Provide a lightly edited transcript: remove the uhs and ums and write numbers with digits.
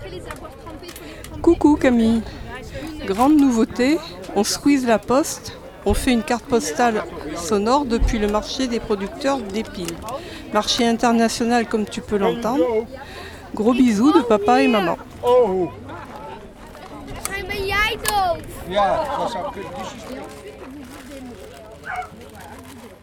Coucou Camille. Grande nouveauté, on squeeze la poste, on fait une carte postale sonore depuis le marché des producteurs d'épines. Marché international comme tu peux l'entendre. Gros bisous de papa et maman. Oh, Ben jij dood? ja, dat zou kunnen.